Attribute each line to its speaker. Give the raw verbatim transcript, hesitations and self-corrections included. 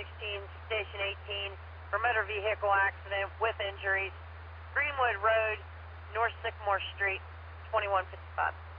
Speaker 1: sixteen, Station eighteen, for motor vehicle accident with injuries, Greenwood Road, North Sycamore Street, twenty-one fifty-five.